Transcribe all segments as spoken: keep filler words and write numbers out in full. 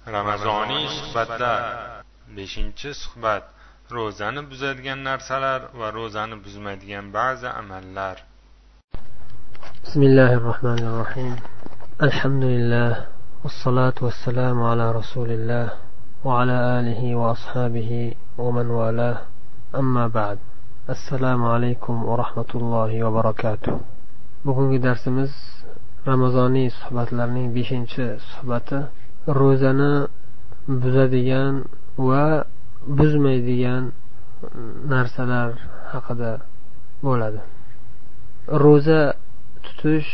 Ramazoniy suhbatlar. beshinchi suhbat: ro'zani buzadigan narsalar va ro'zani buzmaydigan ba'zi amallar. Bismillahir rohmanir rohim. Alhamdulillah vassalatu vassalamu ala rasulillah va ala alihi va ashabihi va man wala. Amma ba'd. Assalomu alaykum va rahmatullohi va barakatuh. Bugungi darsimiz Ramazoniy suhbatlarning beshinchi suhbati. Ro'zani buzadigan va buzmaydigan narsalar haqida bo'ladi. Ro'za tutish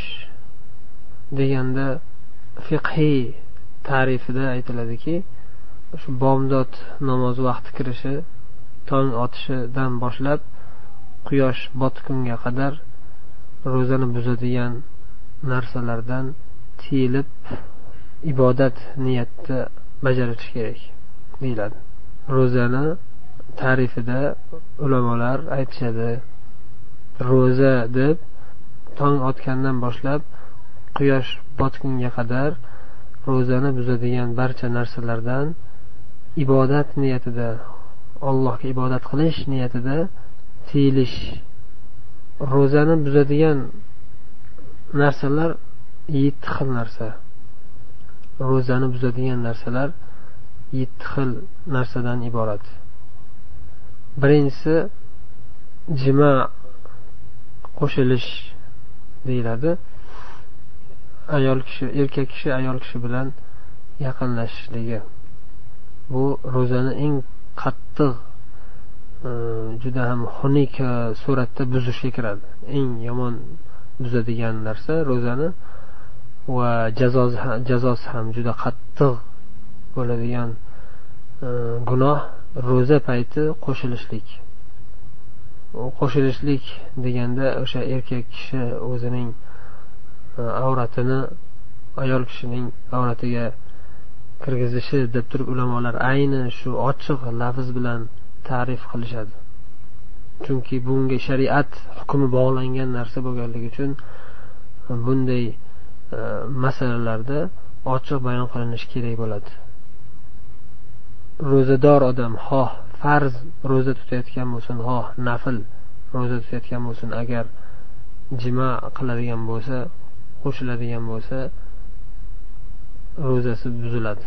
deganda fiqhiy ta'rifida aytiladiki, shu bomdod namoz vaqti kirishi, tong otishidan boshlab quyosh botgunga qadar ro'zani buzadigan narsalardan tiyilib ibodat niyatda bajarish kerak deyiladi. Ro'zani ta'rifida ulamolar aytishadi, ro'za deb tong otgandan boshlab quyosh botgunga qadar ro'zani buzadigan barcha narsalardan ibodat niyatida, Allohga ibodat qilish niyatida tiyilish. Ro'zani buzadigan narsalar yetti xil narsa. Ro'zani buzadigan narsalar yetti xil narsadan iborat. Birinchisi jima, qo'shilish deyiladi. Ayol kishi, erkak kishi ayol kishi bilan yaqinlashishligi. Bu ro'zani eng qattiq, juda ham xunuk suratda buzishga kiradi. Eng yomon buzadigan narsa ro'zani va jazosi jazosi ham juda qattiq bo'ladigan gunoh ro'za payti qo'shilishlik. Qo'shilishlik deganda o'sha erkak kishi o'zining avratini ayol kishining avratiga kirgizishi deb turib ulamolar ayni shu ochiq lafz bilan ta'rif qilishadi. Chunki bunga shariat hukmi bog'langan narsa bo'lganligi uchun bunday masalalarda ochiq bayon qilinishi kerak bo'ladi. Ro'zador odam xoh farz ro'za tutayotgan bo'lsin, xoh nafl ro'za tutayotgan bo'lsin, agar jima qiladigan bo'lsa, qo'shiladigan bo'lsa, ro'zasi buziladi.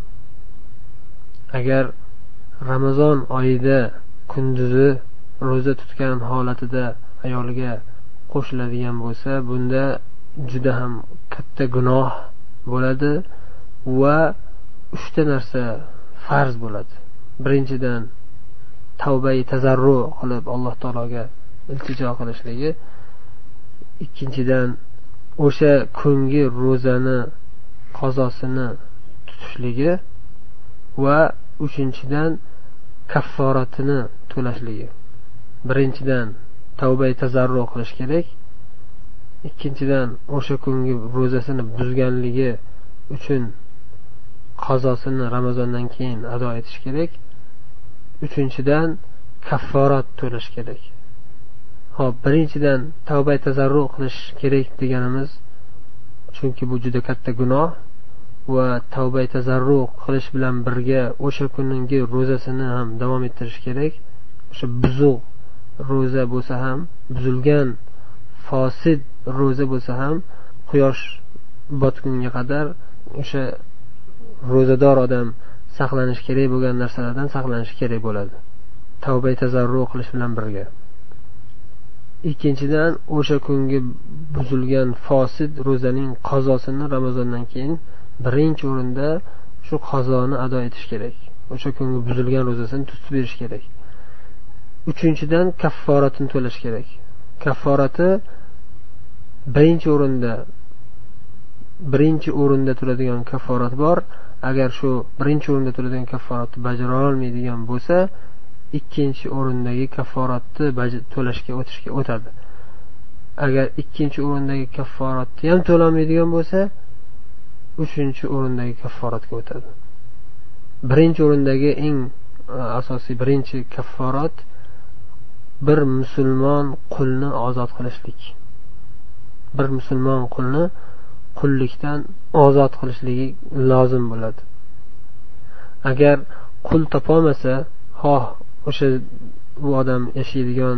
Agar Ramazon oyida kunduzi ro'za tutgan holatida ayoliga qo'shiladigan bo'lsa, bunda juda ham katta gunoh bo'ladi va uchta narsa farz bo'ladi. Birinchidan tavba-i tazarru qilib Alloh taologa iltijo qilishligi, ikkinchidan o'sha kungi ro'zani qazosini tutishligi va uchinchidan kafforatini to'lashligi. Birinchidan tavba-i tazarru qilish kerak, ikkinchidan o'sha kungi ro'zasini buzganligi uchun qazosini Ramazondan keyin ado etish kerak, uchinchidan kafforat to'lash kerak. Xo'p, birinchidan tavba tazarru qilish kerak deganimiz, chunki bu juda katta gunoh va tavba tazarru qilish bilan birga o'sha kunning ro'zasini ham davom ettirish kerak. O'sha buzuq ro'za bo'lsa ham, buzilgan fosid ro'za bo'lsa ham quyosh botgunga qadar o'sha ro'zador odam saqlanish kerak bo'lgan narsalardan saqlanish kerak bo'ladi, tavba tazarru qilish bilan birga. Ikkinchidan o'sha kungi buzilgan fosid ro'zaning qazosini Ramazondan keyin birinchi o'rinda shu qazoni ado etish kerak. O'sha kungi buzilgan ro'zasini tutib berish kerak. Uchinchidan kafforatini to'lash kerak. Kafforati birinchi o'rinda birinchi o'rinda turadigan kafforat bor. Agar shu birinchi o'rinda turadigan kafforatni bajara olmaydigan bo'lsa, ikkinchi o'rindagi kafforatni to'lashga o'tishga o'tadi. Agar ikkinchi o'rindagi kafforatni ham to'lamaydigan bo'lsa, uchinchi o'rindagi kafforatga o'tadi. Birinchi o'rindagi eng asosiy birinchi kafforat bir musulmon qulni ozod qilishlik. Bir musulmon qulni qullikdan ozod qilishligi lozim bo'ladi. agar qul topolmasa, xoh o'sha bu odam yashaydigan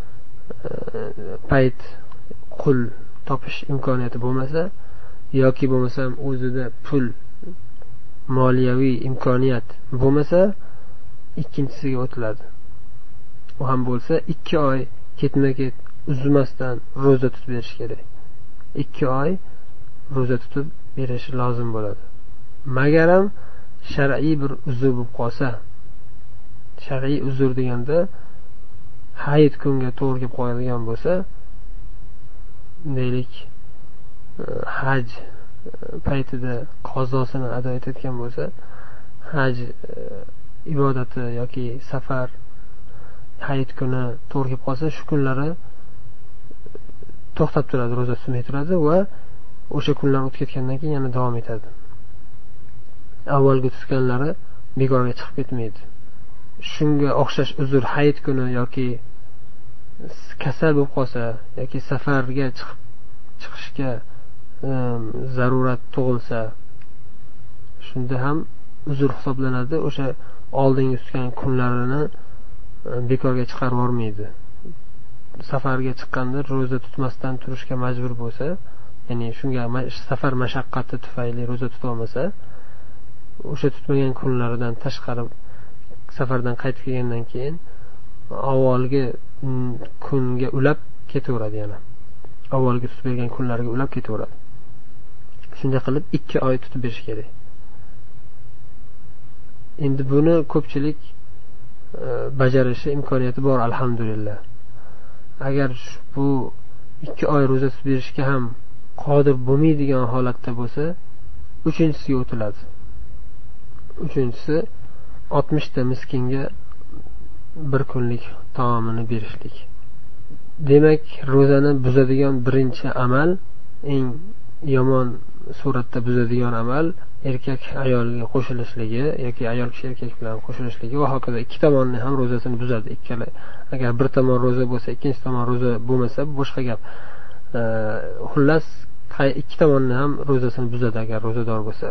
payt qul topish imkoniyati bo'lmasa, yoki bo'lmasam o'zida pul moliyaviy imkoniyat bo'lmasa, ikkinchisiga o'tiladi. u ham bo'lsa ikki oy ketma ket uzmasdan ro'za tutib berish kerak. ikki oy ro'za tutib berish lozim bo'ladi. Magaram shar'iy bir uzr bo'lib qolsa, shar'iy uzr deganda hayit kunga to'g'ri kelib qo'yadigan bo'lsa, deylik haj paytida qazosini ado etayotgan bo'lsa, haj ibodati yoki safar hayit kuni to'g'ri kelib qolsa, shu kunlari to'xtab turadi, ro'za tutmay turadi va o'sha kunlar o'tib ketgandan keyin yana davom etadi. Avvalgi tutganlari bekorga chiqib ketmaydi. Shunga o'xshash uzr hayit kuni yoki kasal bo'lib qolsa yoki safarga chiqib chiqishga zarurat tug'ilsa, shunda ham uzr hisoblanadi. O'sha oldingi tutgan kunlarini bekorga chiqarib yormaydi. Safarga chiqqanda ro'za tutmasdan turishga majbur bo'lsa, ya'ni shunga safar mashaqqati tufayli ro'za tuta olmasa, o'sha tutmagan kunlaridan tashqari safardan qaytib kelgandan keyin avvalgi kunga ulab ketaveradi, yana avvalgi tutib bergan kunlariga ulab ketaveradi. Shunday qilib ikki oy tutib berish kerak. Endi buni ko'pchilik bajarishi imkoniyati bor, alhamdulillah. Agar bu ikki oy ro'za tutib berishga ham qodir bo'lmaydigan holatda bo'lsa, uchinchisiga o'tiladi. Uchinchisi oltmishta miskinga bir kunlik taomini berishlik. Demak, ro'zani buzadigan birinchi amal, eng yomon suratda buzadigan amal erkak ayolga qo'shilishligi yoki ayol kishi erkak bilan qo'shilishligi va hokazo. Ikki tomonni ham ro'zasini buzadi. Ikkala, agar bir tomon ro'za bo'lsa, ikkinchi tomon ro'za bo'lmasa, boshqa gap. Xullas, ikki tomonni ham ro'zasini buzadi agar ro'zador bo'lsa.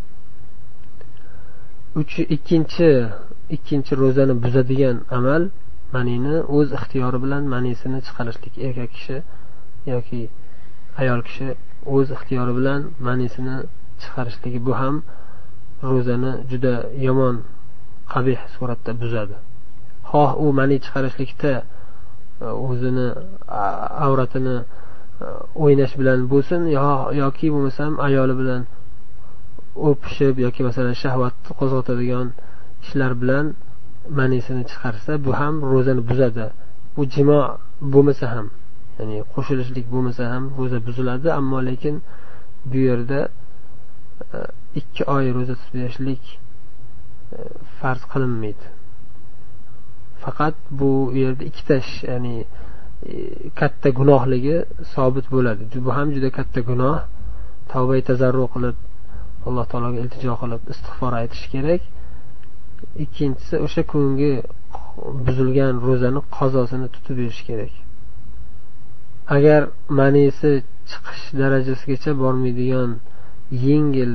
uch ikkinchi ikkinchi ro'zani buzadigan amal manini o'z ixtiyori bilan manisini chiqarishlik. Erkak kishi yoki ayol kishi o'z ixtiyori bilan manisini chiqarishligi, bu ham ro'zani juda yomon, qabih suratda buzadi. Xoh u mani chiqarishlikda o'zini avratini o'ynash bilan bo'lsin, yoki bo'lmasam ayoli bilan o'pishib yoki masalan shahvat qo'zg'atadigan ishlar bilan manisini chiqarsa, bu ham ro'zani buzadi. Bu jimo bo'lmasa ham, ya'ni qo'shilishlik bo'lmasa ham ro'za buziladi. Ammo lekin bu yerda ikki oy ro'za tutib berishlik farz qilinmaydi. Faqat bu yerda ikkita, ya'ni katta gunohligi sobit bo'ladi. Bu ham juda katta gunoh. Tavba tazarru qilib Alloh taologa iltijo qilib istig'for aytish kerak. Ikkinchisi, o'sha kungi buzilgan ro'zani qazosini tutib berish kerak. Agar manisi chiqish darajasigacha bormaydigan yengil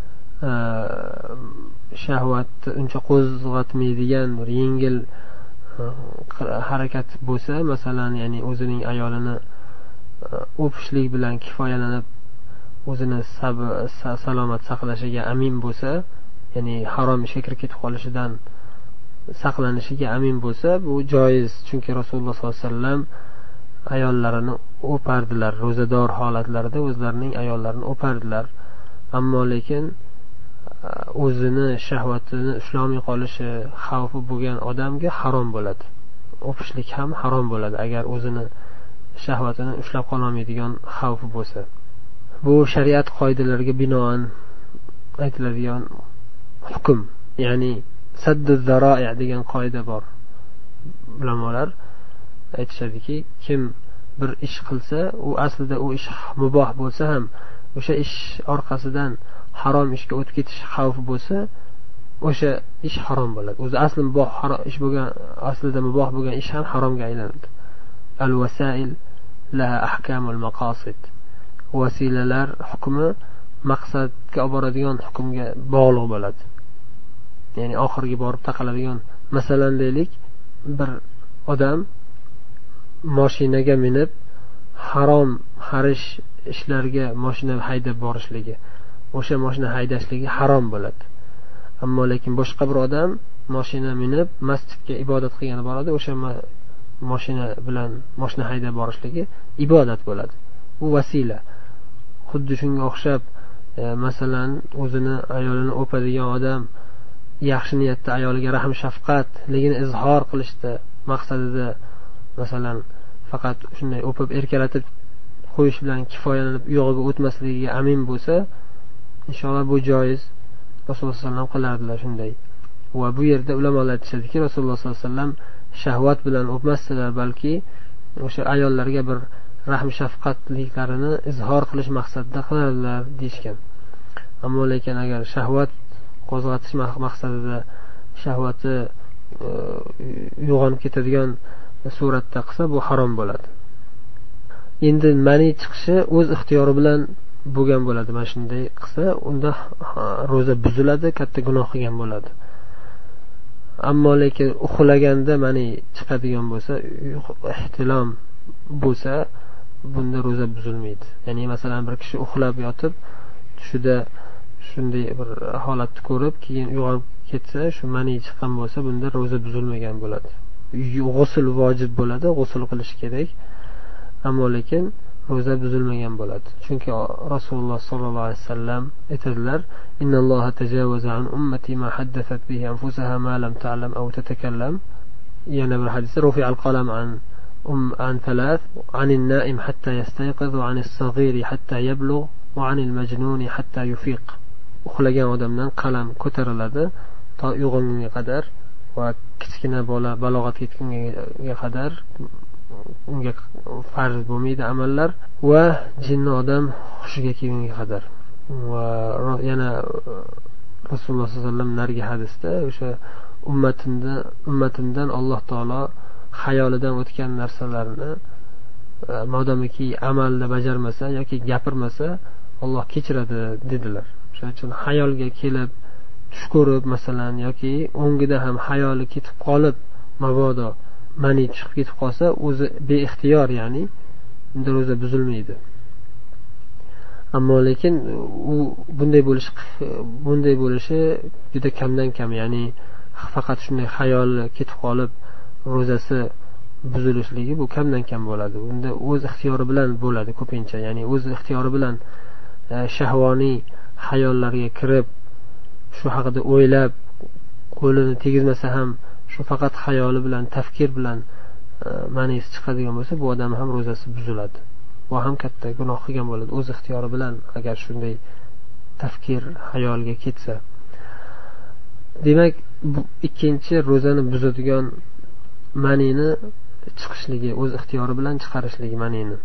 shahvatni uncha qo'zg'atmaydigan bir yengil harakat bo'lsa, masalan, ya'ni o'zining ayolini o'pishlik bilan kifoyalanib o'zini salomat saqlashiga amin bo'lsa, ya'ni harom ishga kirib ketib qolishidan saqlanishiga amin bo'lsa, bu joiz. Chunki Rasululloh sollallohu alayhi vasallam ayollarini o'pardilar, ro'zador holatlarida o'zlarining ayollarini o'pardilar. Ammo lekin o'zini shahvatini ushlolmay qolishi xavfi bo'lgan odamga harom bo'ladi. O'pishlik ham harom bo'ladi agar o'zini shahvatini ushlab qololmaydigan xavfi bo'lsa. Bu shariat qoidalariga binoan aytiladigan hukm, ya'ni saddu zaro'i degan qoida bor. Ulamolar aytishadiki, kim bir ish qilsa, u aslida u ish muboh bo'lsa ham, o'sha ish orqasidan harom ishga o'tib ketish xavfi bo'lsa, o'sha ish harom bo'ladi. O'zi asli muboh ish bo'lgan, aslida muboh bo'lgan ish ham haromga aylanadi. Al-vasail laha ahkamul maqasid. Vasilalar hukmi maqsadga olib boradigan hukmga bog'liq bo'ladi. ya'ni oxiriga borib taqaladigan. Masalan deylik, bir odam mashinaga minib harom xarish ishlarga mashina haydab borishligi, o'sha mashina haydashligi harom bo'ladi. Ammo lekin boshqa bir odam mashina minib masjidga ibodat qilgani boradi, o'sha mashina bilan mashina haydab borishligi ibodat bo'ladi. Bu vasila. Xuddi shunga o'xshab, e, masalan, o'zini ayolini o'padigan odam yaxshi niyatda ayoliga rahm shafqatligini izhor qilishda maqsadida masalan faqat shunday o'pib erkalatib qo'yish bilan kifoyalanib uyog'iga o'tmasligiga amin bo'lsa, inshaalloh bu joiz. Rasululloh sollallohu alayhi vasallam qilardilar shunday. Va bu yerda ulamolar aytishadiki, Rasululloh sollallohu alayhi vasallam shahvat bilan o'pmasdilar, balki o'sha ayollarga bir rahm shafqatliklarini izhor qilish maqsadida qilardilar deyishgan. Ammo lekin agar shahvat qo'zg'atish maqsadida shahvati uyg'onib ketadigan suratda qilsa, bu harom bo'ladi. Endi mani chiqishi o'z ixtiyori bilan bo'lgan bo'ladi. Mana shunday qilsa, unda ro'za buziladi, katta gunoh qilgan bo'ladi. Ammo lekin uxlaganda mani chiqadigan bo'lsa, ihtilom bo'lsa, bunda ro'za buzilmaydi. Ya'ni masalan bir kishi uxlab yotib tushida shunday bir holatni ko'rib, keyin uyg'onib ketsa, shu mani chiqqan bo'lsa, bunda ro'za buzilmagan bo'ladi. G'usl vojib bo'ladi, g'usl qilish kerak. Ammo lekin ro'za buzilmagan bo'ladi. Chunki Rasululloh sollallohu alayhi vasallam aytadilar: "Innalloha tajavaza an ummati ma haddathat bihi anfusaha ma lam ta'lam aw tatakallam." Yana bir hadisda rufi'al qalam an um an thalath, an an-na'im hatta yastayqiz va an as-saghiri hatta yablugh va an al-majnuni hatta yufiq. Uxlagan odamdan qalam ko'tariladi to uyg'ongunga qadar va kichkina bola balog'atga yetgunga qadar unga farz bo'lmaydi amallar, va jinni odam hushiga kelgunga qadar. Va yana Rasululloh sollallohu alayhi vasallam narigi hadisda o'sha ummatimda ummatimdan Alloh taolo xayolidan o'tgan narsalarni modomiki amalda bajarmasa yoki gapirmasa, Alloh kechiradi dedilar. Shuning uchun xayolga kelib tush ko'rib masalan yoki o'ngida ham xayoli ketib qolib, mabodo mani chiqib ketib qolsa, o'zi beixtiyor, ya'ni unda ro'za buzilmaydi. Ammo lekin u bunday bo'lish bunday bo'lishi juda kamdan kam, ya'ni faqat shunday xayol ketib qolib ro'zasi buzilishligi bu kamdan kam bo'ladi. Unda o'z ixtiyori bilan bo'ladi ko'pincha, ya'ni o'z ixtiyori bilan shahvoniy xayollarga kirib shu haqida o'ylab qo'lini tegizmasa ham shu faqat xayoli bilan, tafkir bilan ma'nisi chiqadigan bo'lsa, bu odam ham ro'zasi buziladi. Va ham katta gunoh qilgan bo'ladi o'z ixtiyori bilan agar shunday tafkir xayolga ketsa. Demak, bu ikkinchi ro'zani buzadigan ma'nini chiqishligi, o'z ixtiyori bilan chiqarishligi ma'nini.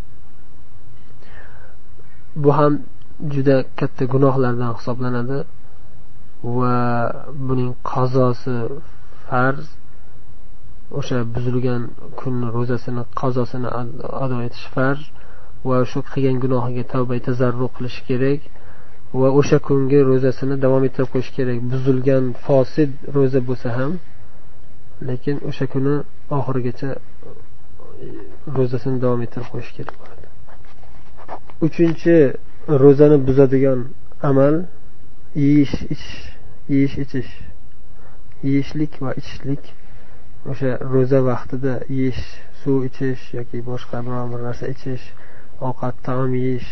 Bu ham juda katta gunohlardan hisoblanadi va buning qazosi farz. O'sha buzilgan kunni ro'zasini qazosini ado etish farz va shu qilgan gunohiga tavba tazarru qilish kerak va o'sha kungi ro'zasini davom ettirib qo'yish kerak. Buzilgan fosid ro'za bo'lsa ham, lekin o'sha kuni oxirigacha ro'zasini davom ettirib qo'yish kerak bo'ladi. Uchinchi ro'zani buzadigan amal yeyish, ichish, yeyish, ichish. Yeyishlik va ichishlik. O'sha ro'za vaqtida yeyish, suv ichish yoki boshqa biror bir narsa ichish, ovqat, taom yeyish.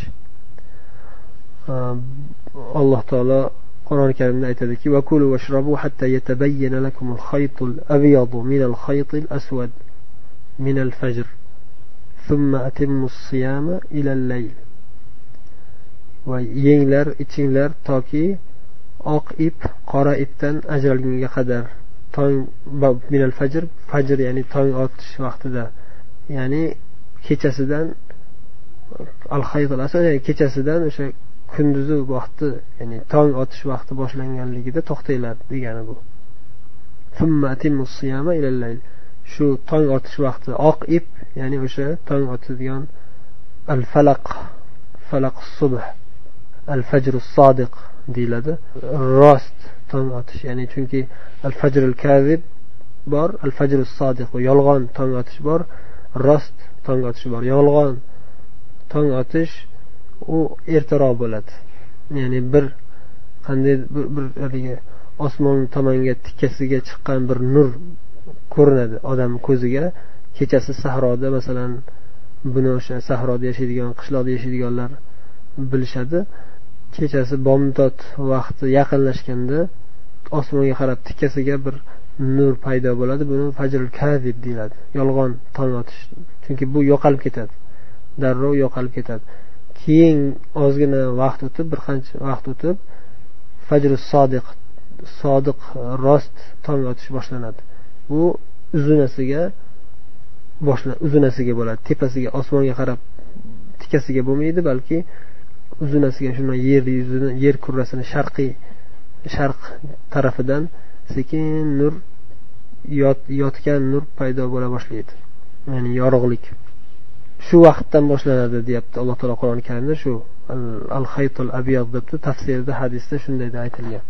Alloh taolo Qur'oni Karimda aytadiki: "Va kulu washrabu hatta yatabayyana lakumul khaytul abyadu minal khaytil aswad minal fajr, thumma atimmus siyama ilal layl." Va yenglar, ichinglar toki oq ip qora ipdan ajralgunga qadar. Tong minal fajr, fajr ya'ni tong otish vaqtida, ya'ni kechasidan al khaytul aswad, ya'ni kechasidan o'sha kunduzi vaqti, ya'ni tong otish vaqti boshlanganligida to'xtanglar degani bu. Thumma atimmus siyama ilal layl. Shu tong otish vaqti oq ip, ya'ni o'sha tong otadigan al falaq, falaq subh. al fajr sodiq deyiladi, rost tong otish. Ya'ni chunki al fajr al kazib bor, al fajr sodiq, yolg'on tong otish bor, rost tong otish bor. Yolg'on tong otish u ertaroq bo'ladi. Ya'ni bir qanday bir, bir haligi osmon tomonga tikkasiga chiqqan bir nur ko'rinadi odam ko'ziga. Kechasi sahroda, masalan, buni o'sha sahroda yashaydigan, qishloqda yashaydiganlar bilishadi. Kechasi bomdod vaqti yaqinlashganda osmonga qarab tikkasiga bir nur paydo bo'ladi. Buni fajrul kazib deyiladi, yolg'on tong otish. Chunki bu yo'qolib ketadi, darrov yo'qolib ketadi. Keyin ozgina vaqt o'tib, bir qancha vaqt o'tib fajr sodiq, sodiq rost tong otish boshlanadi. Bu uzunasiga boshlan uzunasiga bo'ladi. Tepasiga, osmonga qarab tikkasiga bo'lmaydi, balki uzunasiga, shunday yer yuzini, yer kurrasini sharqiy sharq tarafidan sekin nur yot, yotgan nur paydo bo'la boshlaydi. Ya'ni yorug'lik shu vaqtdan boshlanadi deyapti Alloh taolo Qur'oni Karimda. Shu al-khaytul abyad debdi, tafsirda, hadisda shunday deb aytilgan.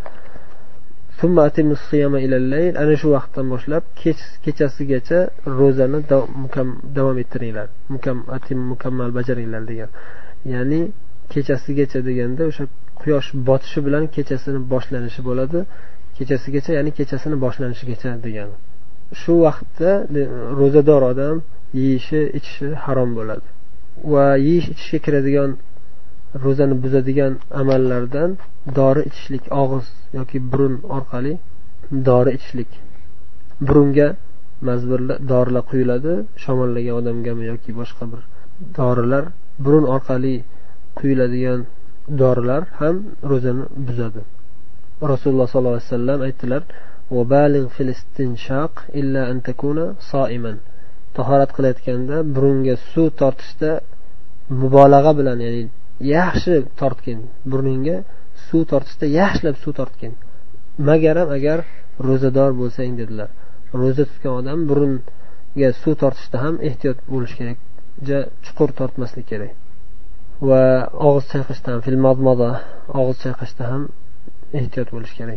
Summa atimus siyama ilal layl, ana shu vaqtdan boshlab kech kechasigacha ro'zani davom ettiringlar. Mukam atim mukammal bajaringlar degan. Ya'ni kechasigacha deganda o'sha quyosh botishi bilan kechasini boshlanishi bo'ladi. Kechasigacha, ya'ni kechasini boshlanishigacha degani. Shu vaqtda ro'zador odam yeyishi, ichishi harom bo'ladi. Va yeyish ichishga kiradigan, ro'zani buzadigan amallardan dori ichishlik, og'iz yoki burun orqali dori ichishlik. Burunga mazburlar dorilar quyiladi, shamollagan odamgami yoki boshqa bir dorilar, burun orqali quyiladigan dorilar ham ro'zani buzadi. Rasululloh sollallohu alayhi vasallam aytdilar: "Va baligh fil istinshaq illa an takuna so'iman." Tahorat qilayotganda burunga suv tortishda mubolag'a bilan, ya'ni yaxshi tortgin, burningga suv tortishda yaxshilab suv tortgin, magaram agar ro'zador bo'lsang dedilar. Ro'za tutgan odam burunga suv tortishda ham ehtiyot bo'lish kerak, ja chuqur tortmaslik kerak. Va og'iz chayqashda ham, fil madmada, og'iz chayqashda ham ehtiyot bo'lish kerak.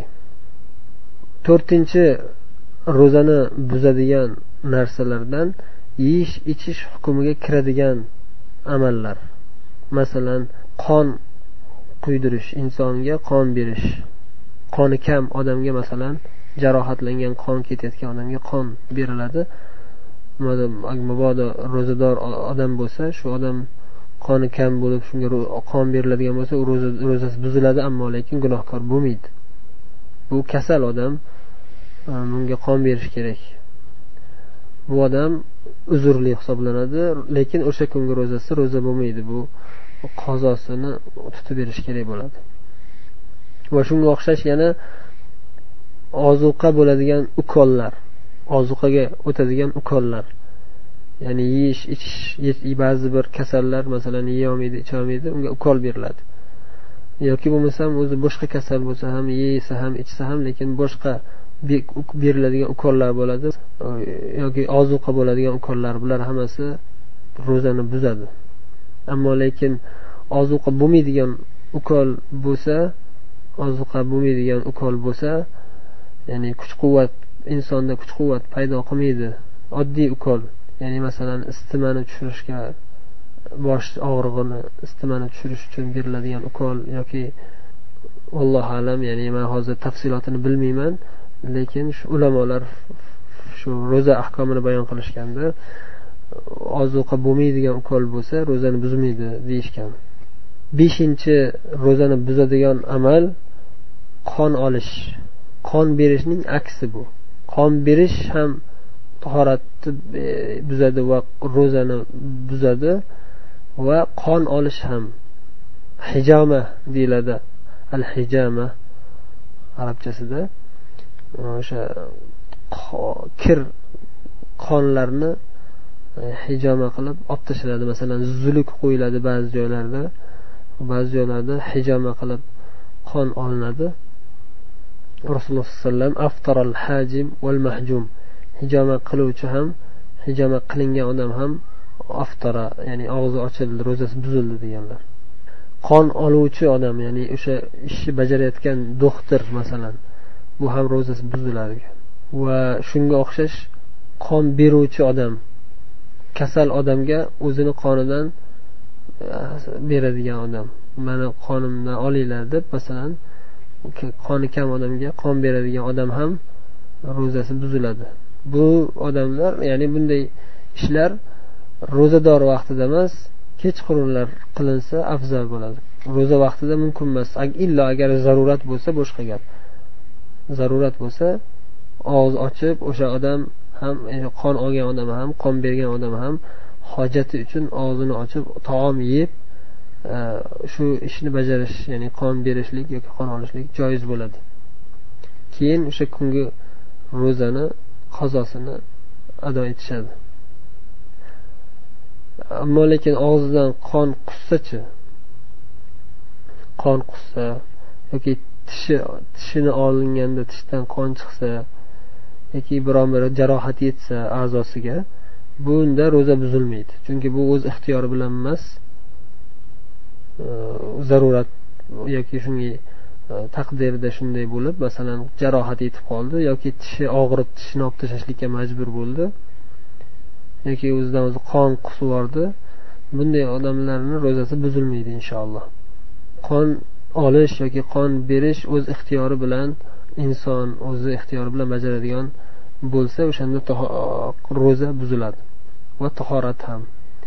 to'rtinchi, ro'zani buzadigan narsalardan yeyish ichish hukmiga kiradigan amallar. Masalan, qon quydirish, insonga qon berish. Qoni kam odamga, masalan, jarohatlangan, qon ketayotgan odamga qon beriladi. Mabodo ro'zador odam bo'lsa, shu odam qoni kam bo'lib shunga qon beriladigan bo'lsa, u ro'zasi buziladi, ammo lekin gunohkor bo'lmaydi. Bu kasal odam, bunga qon berish kerak. Bu odam uzrli hisoblanadi, lekin o'sha kungi ro'zasi ro'za bo'lmaydi. Bu qazosini tutib berish kerak bo'ladi. Va shunga o'xshash yana ozuqa bo'ladigan ukollar, ozuqaga o'tadigan ukollar. Ya'ni yeyish, ichish, ba'zi bir kasallar masalan yeya olmaydi, icha olmaydi, unga ukol beriladi. Yoki bo'lmasam o'zi boshqa kasal bo'lsa ham, yeysa ham, ichsa ham, lekin boshqa beriladigan ukollar bo'ladi, yoki ozuqa bo'ladigan ukollar. Bular hammasi ro'zani buzadi. Ammo lekin ozuqa bo'lmaydigan ukol bo'lsa, ozuqa bo'lmaydigan ukol bo'lsa, ya'ni kuch-quvvat, insonda kuch-quvvat paydo qilmaydi, oddiy ukol. Ya'ni masalan isitmani tushirishga, bosh og'rig'ini isitmani tushirish uchun beriladigan ukol yoki Alloh alam, ya'ni men hozir tafsilotini bilmayman, lekin shu ulamolar shu ro'za ahkomini bayon qilishganda ozuqa bo'lmaydigan ukol bo'lsa ro'zani buzmaydi deyishgan. beshinchi, ro'zani buzadigan amal qon olish. Qon berishning aksi bu. Qon berish ham tahoratni buzadi va ro'zani buzadi, va qon olish ham hijama deyiladi. Al-hijama arabchasida o'sha kir qonlarni hijama qilib olib tashlanadi. Masalan, zuluk qo'yiladi ba'zi joylarda, ba'zi joylarda hijama qilib qon olinadi. Rasululloh sollallohu alayhi vasallam aftaral hajim wal mahjum, hijama qiluvchi ham, hijama qilingan odam ham aftara, ya'ni og'zi ochildi, ro'zasi buzildi deganlar. qon oluvchi odam, ya'ni o'sha ishni bajarayotgan doktor masalan, bu ham ro'zasi buziladi. Va shunga o'xshash qon beruvchi odam, kasal odamga o'zini qonidan beradigan odam, mana qonimdan olinglar deb masalan qoni kam odamga qon beradigan odam ham ro'zasi buziladi. Bu odamlar, ya'ni bunday ishlar ro'zador vaqtida emas, kechqurunlar qilinsa afzal bo'ladi. Ro'za vaqtida mumkin emas. Illo agar zarurat bo'lsa, boshqa gap. Zarurat bo'lsa, og'iz ochib o'sha odam ham, qon olgan odam ham, qon bergan odam ham hojati uchun og'zini ochib taom yeb shu ishni bajarish, ya'ni qon berishlik yoki qon olishlik joiz bo'ladi. Keyin o'sha kungi ro'zani qazosini ado etishadi. Ammo lekin og'zidan qon qussa-chi, qon qussa yoki tishi tishini olinganda tishdan qon chiqsa yoki biron bir jarohat yetsa a'zosiga, bunda ro'za buzilmaydi. Chunki bu o'z ixtiyori bilan emas, zarurat yoki shunga taqdirda shunday bo'lib, masalan jarohat yetib qoldi yoki tishi og'rib tishini olib tashlashlikka majbur bo'ldi yoki o'zidan o'zi qon qusib yubordi. Bunday odamlarning ro'zasi buzilmaydi inshaalloh. Qon olish yoki qon berish o'z ixtiyori bilan, inson o'zi ixtiyori bilan bajaradigan bo'lsa, o'shanda ro'za buziladi va tahorat ham.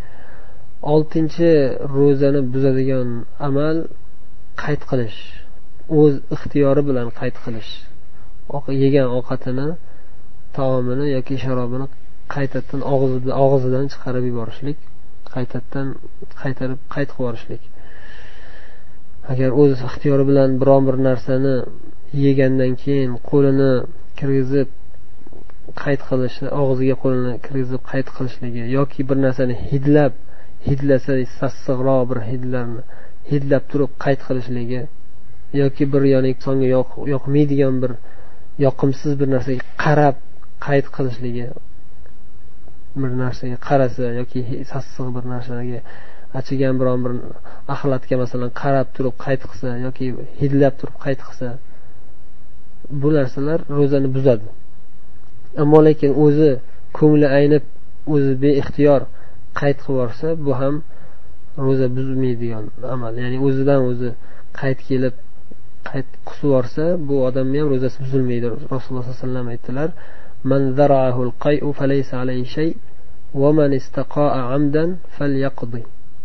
oltinchi ro'zani buzadigan amal qayd qilish, o'z ixtiyori bilan qayd qilish. Yegan ovqatini, taomini yoki sharobini qaytadan og'zidan chiqarib yuborishlik, qaytadan qaytarib qayd qilib yuborishlik. Agar o'z ixtiyori bilan biron bir narsani yegandan keyin qo'lini kirgizib qayd qilishi, og'ziga qo'lini kirgizib qayd qilishligi yoki bir narsani hidlab, hidlasa sassiqroq bir hidlarni hidlab turib qayd qilishligi yoki bir ya'ni songa yoqmaydigan bir yoqimsiz bir narsaga qarab qayd qilishligi, bir narsaga qarasa yoki sassiq bir narsaga achigan biron bir axlatga masalan qarab turib qayd qilsa yoki hidlab turib qayd qilsa, bu narsalar ro'zani buzadi. Ammo lekin o'zi ko'ngli aynib o'zi beixtiyor qayd qilib yuborsa, bu ham ro'za buzmaydigan amal. Ya'ni o'zidan o'zi qayd kelib qayd qilib yuborsa, bu odamning ham ro'zasi buzilmaydi. Rasululloh sollallohu alayhi vasallam aytdilar: "Man zara'ahu al-qay'u falaysa alayhi shay wa man istaqa'a 'amdan falyaqdi."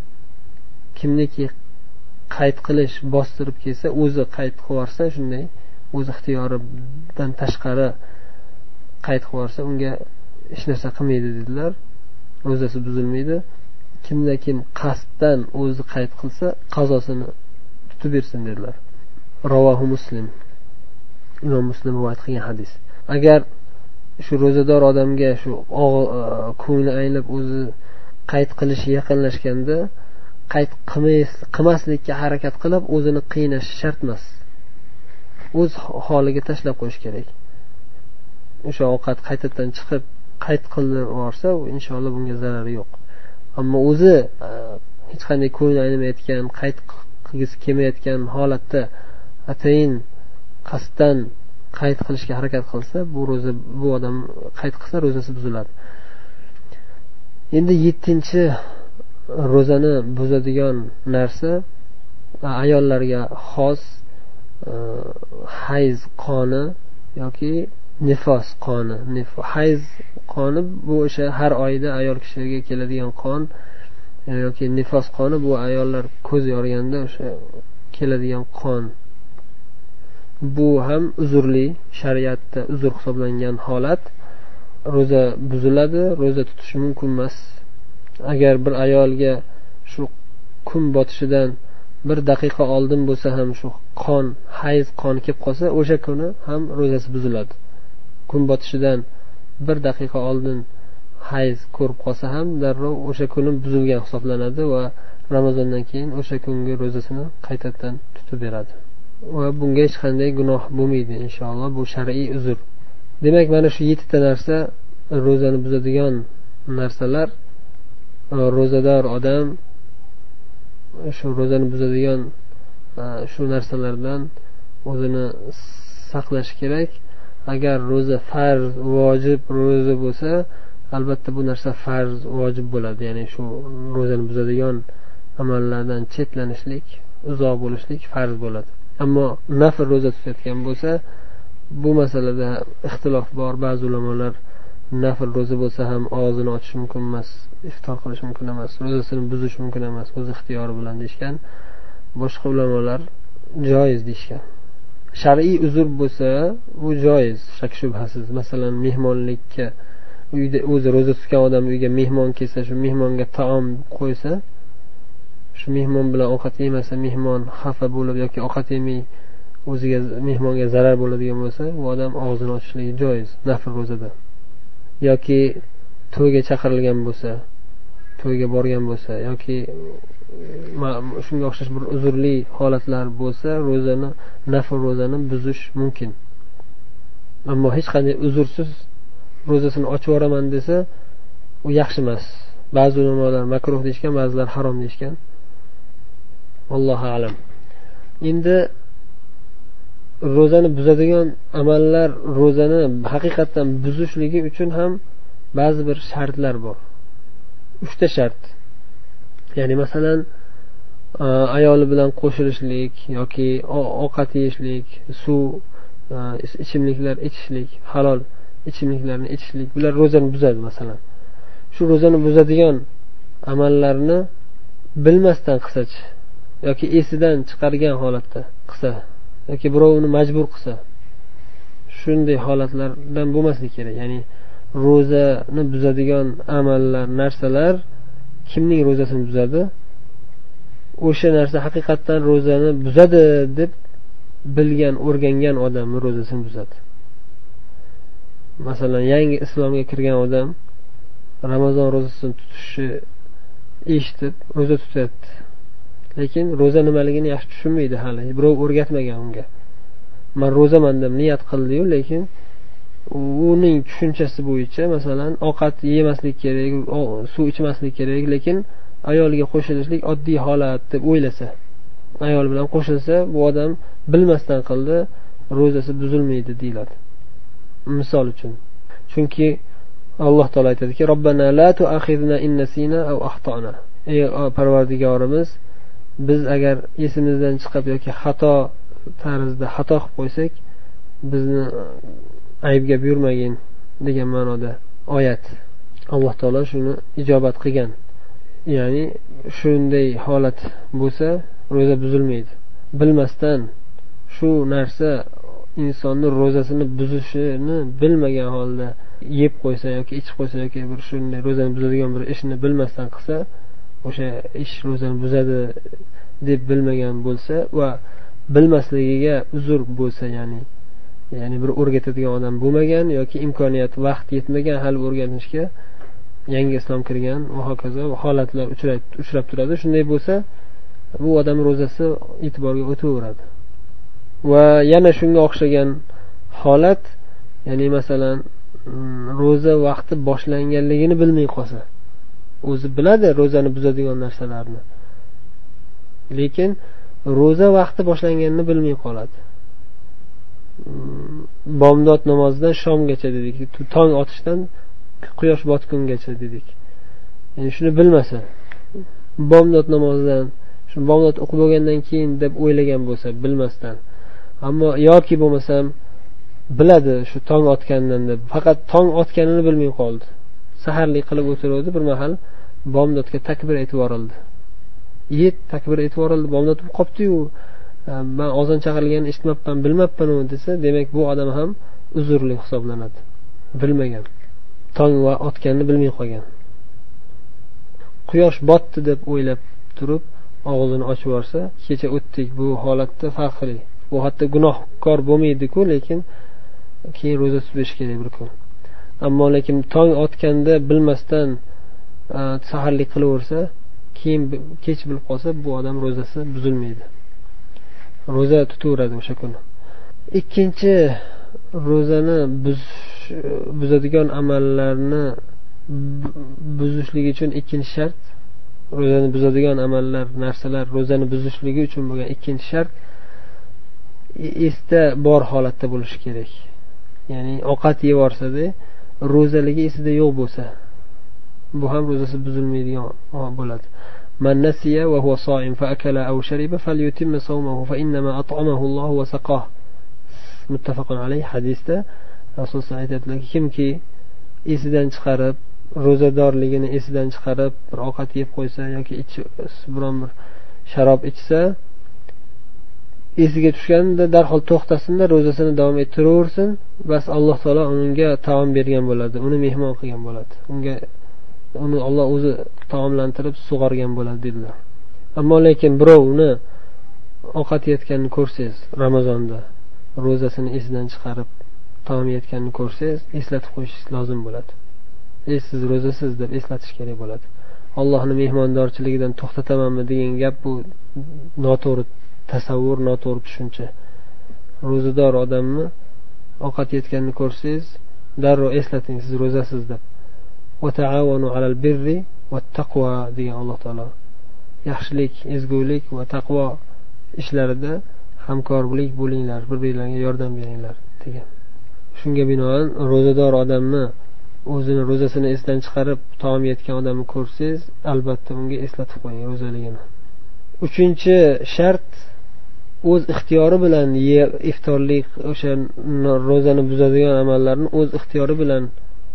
Kimniki qayd qilish bostirib kelsa, o'zi qayd qilib yuborsa, shunday o'z ixtiyoridan tashqari qayd qilib yuborsa, unga hech narsa qilmaydi dedilar. Ro'zasi buzilmaydi. Kimda kim qasddan o'zi qayd qilsa, qazosini tutib bersin dedilar. Ravohu Muslim. Imom Muslim rivoyat qilgan hadis. Agar shu ro'zador odamga shu ko'ngli aynib o'zi qayd qilishi yaqinlashganda qayd qilmaslikka harakat qilib o'zini qiynash shart emas. O'z holiga tashlab qo'yish kerak. O'sha ovqat qaytadan chiqib qayd qilib borsa, inshaalloh bunga zarari yo'q. Ammo o'zi hech qanday ko'ngli aynimayotgan, qayd qilgisi kelmayotgan holatda atayin qasddan qayd qilishga harakat qilsa, bu ro'za bu odam qayd qilsa ro'zasi buziladi. Endi yettinchi ro'zani buzadigan narsa ayollarga xos hayz qoni yoki nifos qoni. Hayz qoni bu o'sha har oyda ayol kishiga keladigan qon yoki nifos qoni, bu ayollar ko'z yorganda o'sha keladigan qon. Bu ham uzrli, shariatda uzr hisoblangan holat. Ro'za buziladi, ro'za tutish mumkin emas. Agar bir ayolga shu kun botishidan bir daqiqa oldin bo'lsa ham shu qon, hayz qon kelib qolsa, o'sha kuni ham ro'zasi buziladi. Kun botishidan bir daqiqa oldin hayz ko'rib qolsa ham darrov o'sha kuni buzilgan hisoblanadi va Ramazondan keyin o'sha kungi ro'zasini qaytadan tutib beradi. Va bunga hech qanday gunoh bo'lmaydi inshaalloh. Bu shar'iy uzr. Demak, mana shu yettita narsa ro'zani buzadigan narsalar. Ro'zador odam shu ro'zani buzadigan shu narsalardan o'zini saqlash kerak. Agar ro'za farz vojib ro'za bo'lsa, albatta bu narsa farz vojib bo'ladi, ya'ni shu ro'zani buzadigan amallardan chetlanishlik, uzoq bo'lishlik farz bo'ladi. Ammo nafl ro'za tutayotgan bo'lsa, bu masalada ixtilof bor. Ba'zi ulamolar nafl ro'za bo'lsa ham og'zini ochish mumkin emas, iftor qilish mumkin emas, ro'zasini buzish mumkin emas o'z ixtiyori bilan deyishgan. Boshqa ulamolar joiz deyishgan. Shar'iy uzr bo'lsa u joiz, shak shubhasiz. Masalan, mehmonlikka uyda o'zi ro'za tutgan odam uyga mehmon kelsa, shu mehmonga taom qo'ysa, shu mehmon bilan ovqat yemasa, mehmon xafa bo'lib yoki ovqat yemay o'ziga mehmonga zarar bo'ladigan bo'lsa, u odam og'zini ochishligi joiz nafl ro'zada. Yoki to'yga chaqirilgan bo'lsa, to'yga borgan bo'lsa yoki shunga o'xshash bir uzrli holatlar bo'lsa, ro'zani nafl ro'zani buzish mumkin. Ammo hech qanday uzrsiz ro'zasini ochib yuboraman desa, u yaxshi emas. Ba'zi ulamolar makruh deyishgan, ba'zilar harom deyishgan. Allohu a'lam. Endi ro'zani buzadigan amallar, ro'zani haqiqatan buzishligi uchun ham ba'zi bir shartlar bor. Uchta shart. Ya'ni masalan, ayoli bilan qo'shilishlik yoki ovqat yeyishlik, suv, ichimliklar ichishlik, halol ichimliklarni ichishlik, bular ro'zani buzadi masalan. Shu ro'zani buzadigan amallarni bilmasdan qilsa-chi yoki esidan chiqargan holatda qilsa yoki birovni majbur qilsa, shunday holatlardan bo'lmaslik kerak. Ya'ni ro'zani buzadigan amallar, narsalar kimning ro'zasini buzadi? O'sha narsa haqiqatan ro'zani buzadi deb bilgan, o'rgangan odamning ro'zasini buzadi. Masalan, yangi islomga kirgan odam Ramazon ro'zasini tutishi eshitib ro'za tutyapti. Lekin ro'za nimaligini yaxshi tushunmaydi hali. Birov o'rgatmagan unga. Men ro'zaman deb niyat qildi-yu, lekin uning tushunchasi bo'yicha masalan ovqat yemaslik kerak, suv ichmaslik kerak, lekin ayoliga qo'shilishlik oddiy holat deb o'ylasa, ayol bilan qo'shilsa, bu odam bilmasdan qildi, ro'zasi buzilmaydi deyiladi. Misol uchun. Chunki Alloh taolo aytadiki, Robbana la tu'akhidna in nasina aw akhtana. Ey Parvardigorimiz, biz agar esimizdan chiqib yoki xato tarzda xato qilib qo'ysak, bizni aybga buyurmagin degan ma'noda oyat. Alloh taolo shuni ijobat qilgan. Ya'ni shunday holat bo'lsa, ro'za buzilmaydi. Bilmasdan shu narsa insonni ro'zasini buzishini bilmagan holda yeb qo'ysa yoki ichib qo'ysa yoki bir shunday ro'zani buzadigan bir ishni bilmasdan qilsa, o'sha ish ro'zani buzadi deb bilmagan bo'lsa va bilmasligiga uzr bo'lsa, ya'ni ya'ni bir o'rgatadigan odam bo'lmagan yoki imkoniyat, vaqt yetmagan hali o'rganishga, yangi islom kirgan va hokazo holatlar uchrab uchrab turadi. Shunday bo'lsa, bu odam ro'zasi e'tiborga o'taveradi. Va yana shunga o'xshagan holat, ya'ni masalan ro'za vaqti boshlanganligini bilmay qolsa, o'zi biladi ro'zani buzadigan narsalarni, lekin ro'za vaqti boshlanganini bilmay qoladi. Bomdod namozidan shomgacha dedik, tong otishdan quyosh botgungacha dedik. Ya'ni shuni bilmasa, bomdod namozidan shu bomdod o'qib bo'lgandan keyin deb o'ylagan bo'lsa, bilmasdan, ammo yoki bo'lmasam biladi shu tong otgandan deb, faqat tong otganini bilmay qoldi. Saharlik qilib o'tirdi, bir mahal bomdodga takbir aytib yuborildi. Yet takbir aytib yuborildi, bomdod bo'lib qopti-yu, men ozon chaqirilganini eshitmabman, bilmabman-u desa, demak bu odam ham uzrli hisoblanadi. Bilmagan. Tong va otganini bilmay qolgan. Quyosh botdi deb o'ylab turib og'zini ochib yorsa, kecha o'tdik, bu holatda farqli. Bu hatto gunohkor bo'lmaydi-ku, lekin keyin ro'za tutish kerak bir kun. Ammo lekin tong otganda bilmasdan saharlik qilaversa, keyin kech bilib qolsa, bu odam ro'zasi buzilmaydi. Ro'za tutaveradi o'sha kuni. Ikkinchi, ro'zani buzadigan amallarni buzishlik uchun ikkinchi shart, ro'zani buzadigan amallar, narsalar ro'zani buzishligi uchun bo'lgan ikkinchi shart esda bor holatda bo'lishi kerak. Ya'ni ovqat yeb yorsada ro'zaligi esida yo'q bo'lsa, bu ham ro'zasi buzilmaydigan bo'ladi. Man nasiya va huwa so'im fa akala aw shariba falyutimma sawmahu fa innama at'amahu Alloh wa saqah. Muttafaqun alayh. Hadisda Rasululloh aytadilarki, kimki esidan chiqarib, ro'zadorligini esidan chiqarib bir ovqat yeb qo'ysa yoki biron bir sharob ichsa, esiga tushganda darhol to'xtasin-da, ro'zasini davom ettiraversin. Bas Alloh taolo unga taom bergan bo'ladi, uni mehmon qilgan bo'ladi. Unga uni Alloh o'zi taomlantirib sug'organ bo'ladi dedilar. Ammo lekin birov uni ovqat yeyotganini ko'rsangiz, Ramazonda ro'zasini esidan chiqarib taom yeyotganini ko'rsangiz, eslatib qo'yishingiz lozim bo'ladi. "Ey, siz ro'zasiz" deb eslatish kerak bo'ladi. Allohning mehmondorchiligidan to'xtatamanmi degan gap bu noto'g'ri tasavvur, noto'g'ri tushuncha. Ro'zador odamni ovqat yeyotganini ko'rsangiz, darrov eslating, siz ro'zasiz deb. "Va ta'awanu 'alal birri vat taqvo" degan Alloh taolo. Yaxshilik, ezgulik va taqvo ishlarida hamkorlik bo'linglar, bir-birlarga yordam beringlar degan. Shunga binoan ro'zador odamni o'zini ro'zasini esdan chiqarib taom yeyotgan odamni ko'rsangiz, albatta unga eslatib qo'ying ro'zaligini. Uchinchi shart, o'z ixtiyori bilan iftorlik, o'sha ro'zani buzadigan amallarni o'z ixtiyori bilan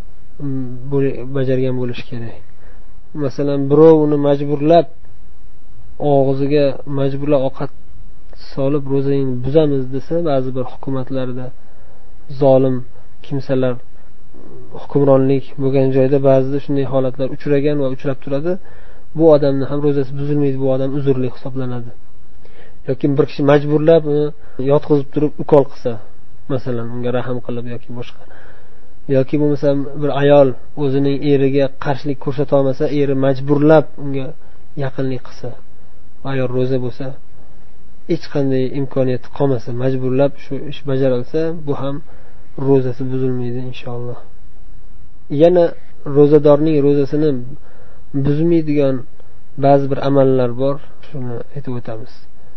bajargan bo'lishi kerak. Masalan, birov uni majburlab og'ziga majburlab ovqat solib ro'zangni buzamiz desa, ba'zi bir hukumatlarda zolim kimsalar hukmronlik bo'lgan joyda ba'zida shunday holatlar uchragan va uchrab turadi. Bu odamni ham ro'zasi buzilmaydi, bu odam uzrli hisoblanadi. Yoki bir kishi majburlab yotqizib turib ukol qilsa, masalan, unga rahm qilib yoki boshqa, yoki bo'lmasa bir ayol o'zining eriga qarshilik ko'rsata olmasa, eri majburlab unga yaqinlik qilsa, ayol ro'za bo'lsa, hech qanday imkoniyat qolmasa, majburlab shu ish bajarilsa, bu ham ro'zasi buzilmaydi inshaalloh. Yana ro'zadorning ro'zasini buzmaydigan ba'zi bir amallar bor, shuni aytib o'tamiz.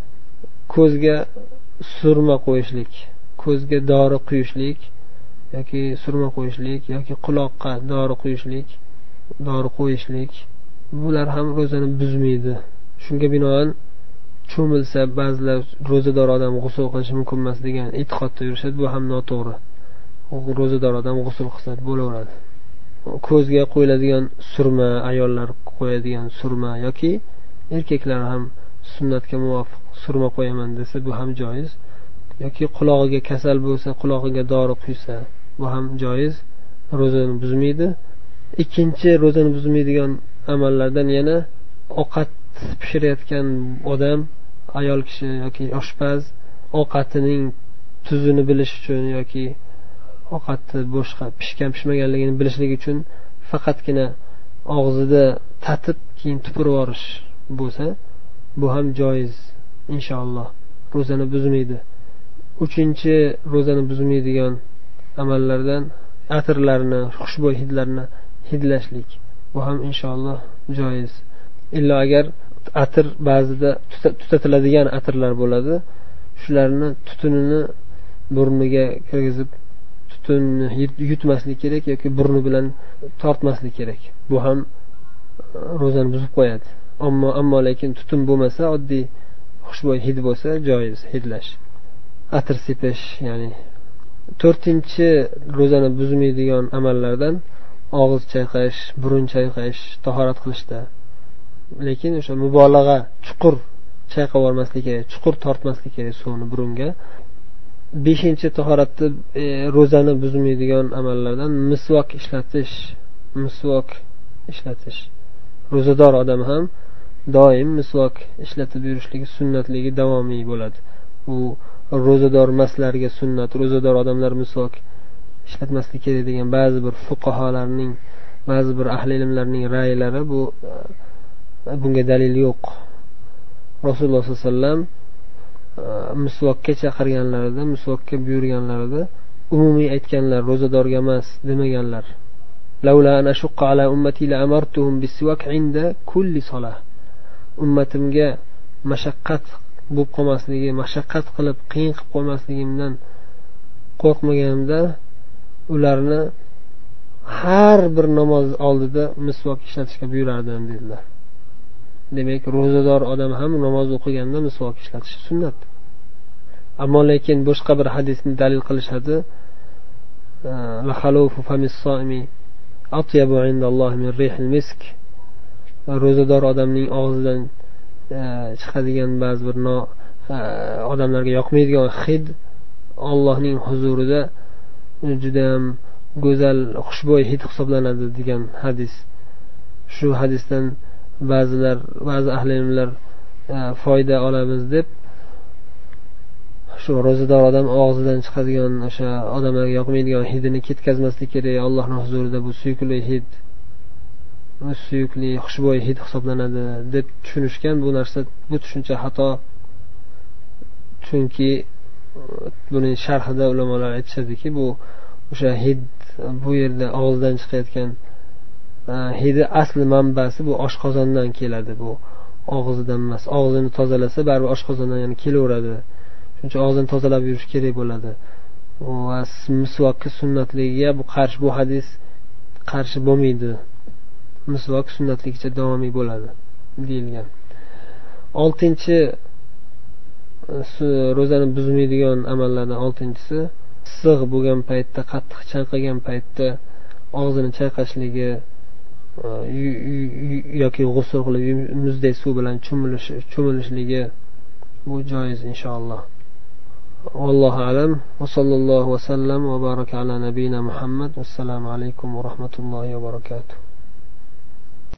Ko'zga surma qo'yishlik, ko'zga dori quyishlik yoki surma qo'yishlik yoki quloqqa dori quyishlik, dori qo'yishlik, bular ham ro'zani buzmaydi. Shunga binoan cho'milsa ba'zilar ro'zador odam g'usl qilishi mumkin emas degan e'tiqodda yurishadi, bu ham noto'g'ri. Ro'zador odam g'usl qilsa bo'laveradi. Ko'zga qo'yiladigan surma, ayollar qo'yadigan surma yoki erkaklar ham sunnatga muvofiq surma qo'yaman desa, bu ham joiz. Yoki qulog'iga kasal bo'lsa, qulog'iga dori quysa, bu ham joiz, ro'zani buzmaydi. Ikkinchi ro'zani buzmaydigan amallardan yana ovqat pishirayotgan odam, ayol kishi yoki oshpaz ovqatining tuzini bilish uchun yoki ovqatni boshqa pishgan pishmaganligini bilishlik uchun faqatgina og'zida tatib keyin tupurib yuborish bo'lsa, bu ham joiz inshaalloh, ro'zani buzmaydi. Uchinchi ro'zani buzmaydigan amallardan atirlarni, xushbo'y hidlarni hidlashlik, bu ham inshaalloh joiz. Illo agar atir ba'zida tutatiladigan atirlar bo'ladi, shularni tutunini burniga kirgizib tutunni yutmaslik kerak yoki burni bilan tortmaslik kerak. Bu ham ro'zani buzib qo'yadi. Ammo ammo lekin tutun bo'lmasa, oddiy xushbo'y hid bo'lsa, joiz hidlash. Atir sepish, ya'ni. To'rtinchi ro'zani buzmaydigan amallardan og'iz chayqash, burun chayqash, tahorat qilishda. Lekin o'sha mubolag'a, chuqur chayqab olmaslik kerak, chuqur tortmaslik kerak suvni burunga. Beshinchi tahoratni e, ro'zani buzmaydigan amallardan misvok ishlatish, misvok ishlatish. Ro'zador odam ham doim misvok ishlatib yurishligi sunnatligi davomiy bo'ladi. U ro'zador maslarga sunnat, ro'zador odamlar misvok ishlatmaslik kerak degan ba'zi bir fuqaholarning, ba'zi bir ahli ilmlarning ra'ylari, bu bunga dalil yo'q. Rasululloh sollallohu alayhi vasallam misvokka chaqirganlarida, misvokka buyurganlarida umumiy aytganlar, ro'zadorga emas demaganlar. Laula an ashqa ala ummati la amartuhum bis-siwak inda kulli solah. ummatimga mashaqqat bo'lib qolmasligi, mashaqqat qilib qiyin qilib qo'ymasligimdan qo'rqmaganimda ularni har bir namoz oldida misvok ishlatishga buyurardim dedilar. Demak, ro'zador odam ham namoz o'qiganda misvok ishlatishi sunnat. Ammo lekin boshqa bir hadisni dalil qilishadi. La khalufu famis soimi atyabu indallohi min rihil misk. Ro'zador odamning og'zidan chiqadigan ba'zi bir no, odamlarga yoqmaydigan hid Allohning huzurida juda ham go'zal xushbo'y hid hisoblanadi degan hadis. Shu hadisdan ba'zilar ba'zi ahli ilmlar foyda olamiz deb shu ro'zador odam og'zidan chiqadigan o'sha odamlarga yoqmaydigan hidini ketkazmaslik kerak. Allohning huzurida bu suyukli hid, bu suyukli xushbo'y hid hisoblanadi deb tushunishgan. Bu narsa, bu tushuncha xato. Chunki buni sharhida ulamolar aytishadiki, bu o'sha hid bu yerda og'izdan chiqayotgan hidi asli manbasi bu oshqozondan keladi. Bu og'zidan emas. Og'zini tozalasa baribir oshqozondan yana kelaveradi. Shuning uchun og'zini tozalab yurish kerak bo'ladi. Va misvokka sunnatligiga bu qarshi, bu hadis qarshi bo'lmaydi. Misvok sunnatligicha davomiy bo'ladi deyilgan. oltinchi ro'zani buzmaydigan amallardan oltinchisi issiq bo'lgan paytda, qattiq chanqagan paytda og'zini chayqashligi yoki g'usl qilib muzday suv bilan cho'milish cho'milishligi bu joiz inshaalloh. Allohu alam. Va sallallohu va sallam va baraka ala nabiyina Muhammad. Assalomu alaykum va rahmatullohi va barakatuh.